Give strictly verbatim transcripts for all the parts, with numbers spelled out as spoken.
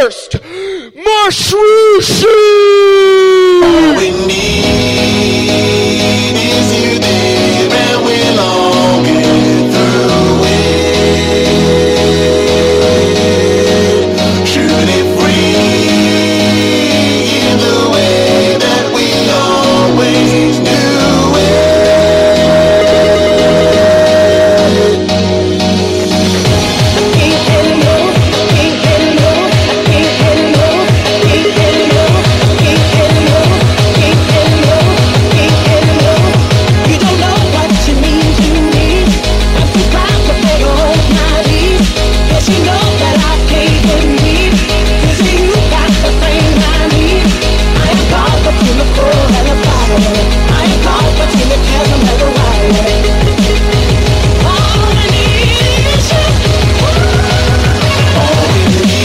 first, Mashrushi! All we need is you there, and we'll all get through it. Shoot it free in the way that we always knew it. I can't get enough, I can't get enough, I can't get enough, I can't get enough, I can't get enough, I can't get enough, I can't get enough. You don't know what you mean to me. I'm too proud to beg on my knees. Yes, you know that I can't believe. You see, you got the thing I need. I am caught between the cold and the fire. I am caught between the chasm and the wire. All I need is you. All we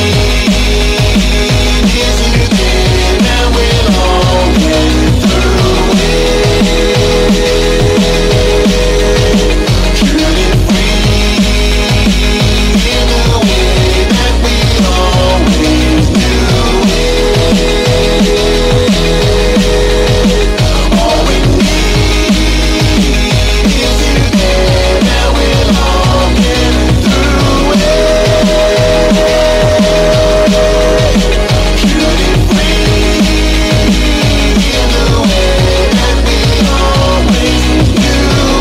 need is you there, and we'll all get through it. Shoot it free in the way that we always knew it. All we need is you there, and we'll all get through it. Shoot it free in the way that we always knew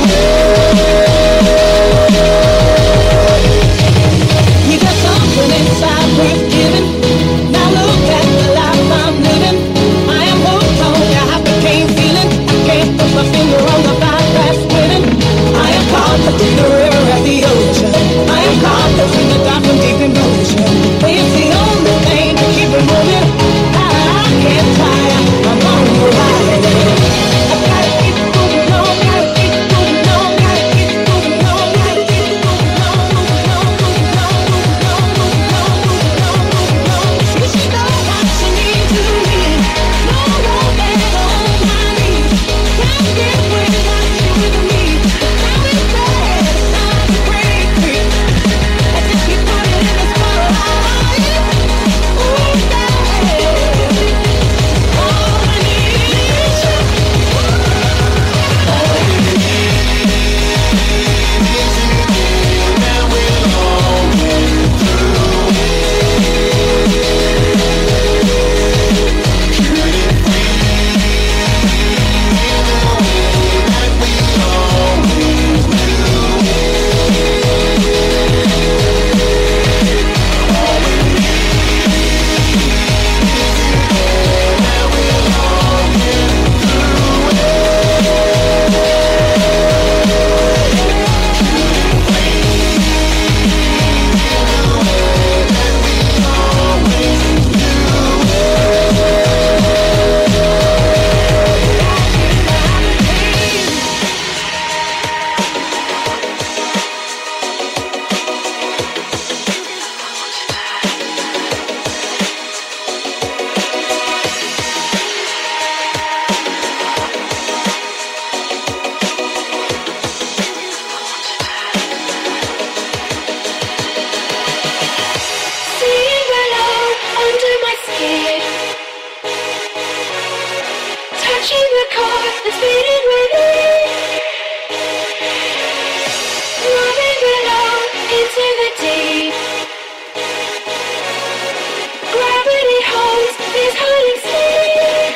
it. You got something inside worth giving. Now look at the life I'm living. I am hooked on your happy pain feeling. I can't put my finger on the vibe that's winning. I am caught between the river and the ocean. I am caught between the dark and deep emotion. It's the only thing to keep me moving. I, I can't tire. I'm on the ride. I gotta keep moving on, gotta keep moving on, gotta keep moving on, gotta keep moving on, moving on, moving on, moving on, moving on, moving on, moving on. You should know what you need to me. No more bed on my knees. Can't get without you with me. Now it's bad, it's time to break free. I just keep putting in the spotlight. Ooh, yeah. All I need is you. All we need is you there, and we'll all get through it. Shoot it free in the way that we always knew it. All we need is you there, and we'll all get through it. Seeing below under my skin, touching the core that's beating within, moving below into the deep. Gravity holds this hiding sleep.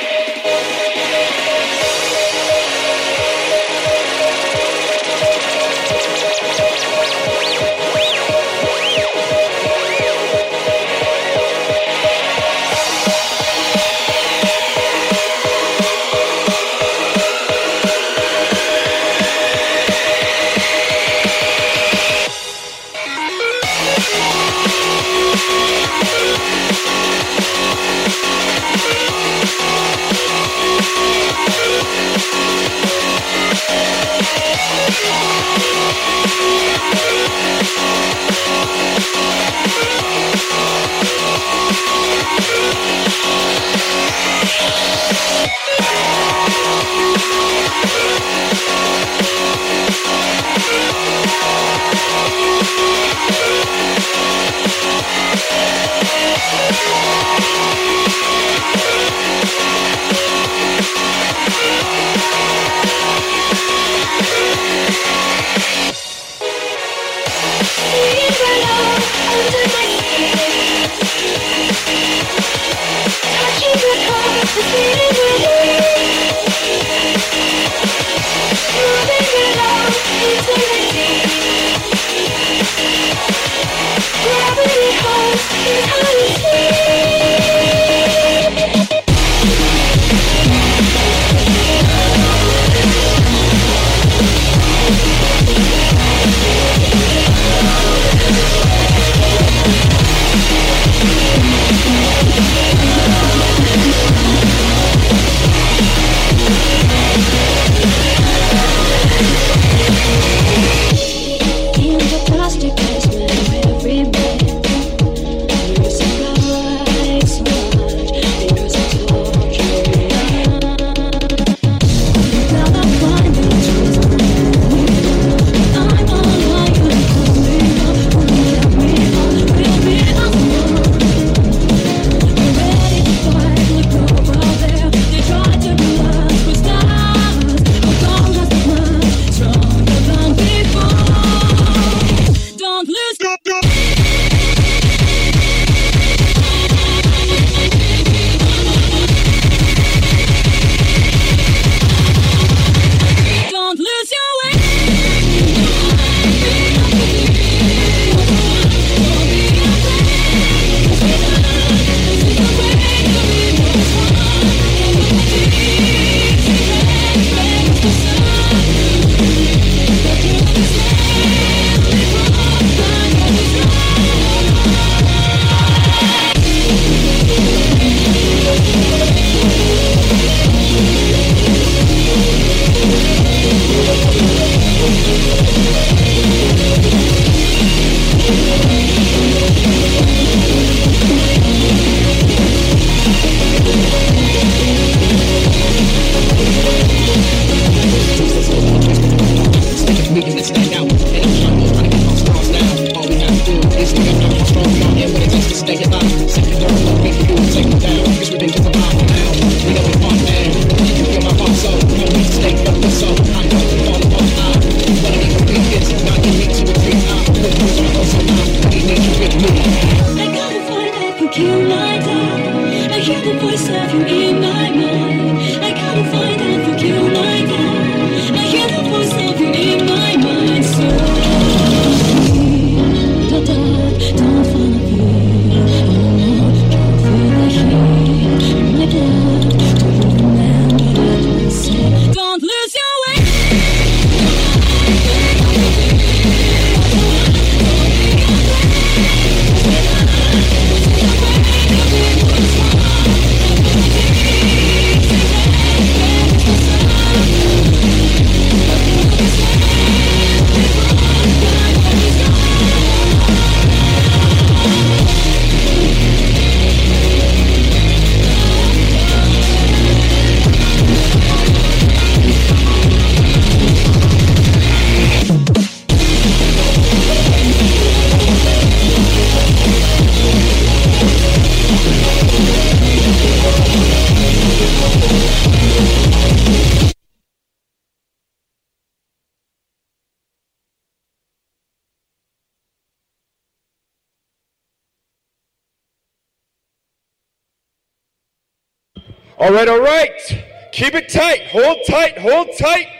All right, all right. Keep it tight. Hold tight. Hold tight.